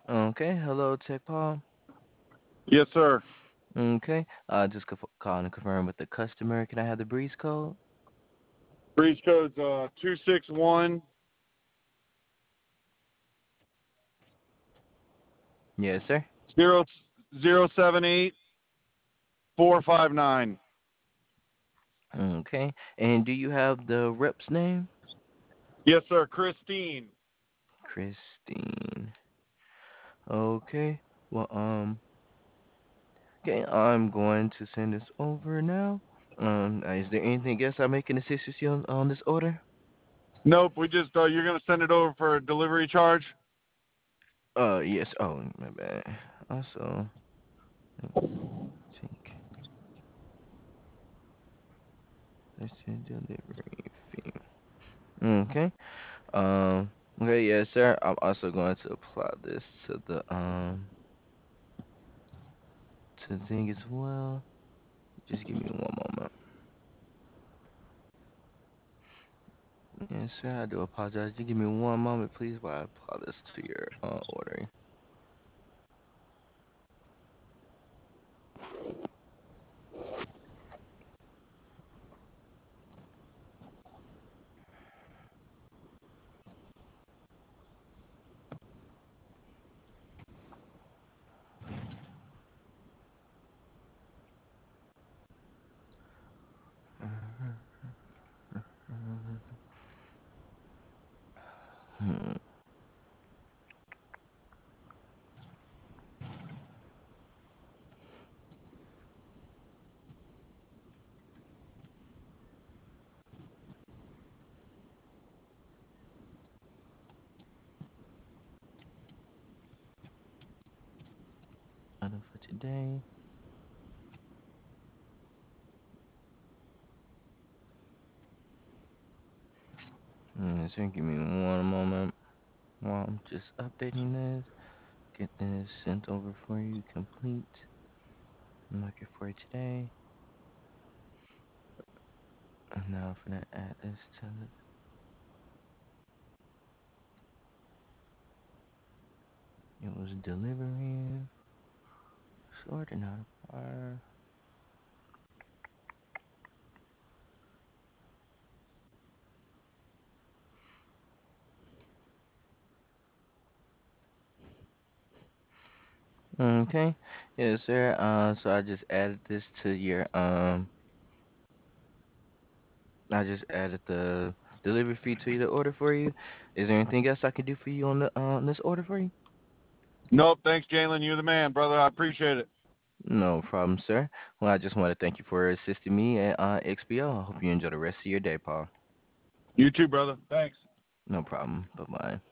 Okay, hello, Tech Paul. Yes, sir. Okay, just calling to confirm with the customer. Can I have the breeze code? Breach code's 261 Yes, sir. 078 459. Okay, and do you have the rep's name? Yes, sir. Christine. Christine. Okay, well, okay, I'm going to send this over now. Is there anything else I can assist with you on this order? Nope. We just you're gonna send it over for a delivery charge. Yes. Oh, my bad. Also, let me think. Let's see, delivery fee. Okay. Okay, yes, sir. I'm also going to apply this to the thing as well. Just give me one moment. Yes, sir. I do apologize. Just give me one moment, please, while I apply this to your ordering. Hmm. Order for today. Sir, give me one moment while I'm just updating this. Get this sent over for you, complete. I'm looking for it today. And now I'm gonna add this to it. It was delivering. Sorting out a bar. Okay. Yes, sir. So I just added this to your I just added the delivery fee to the order for you. Is there anything else I can do for you on the on this order for you? Nope. Thanks, Jalen. You're the man, brother. I appreciate it. No problem, sir. Well, I just want to thank you for assisting me at XPO. I hope you enjoy the rest of your day, Paul. You too, brother. Thanks. No problem. Bye bye.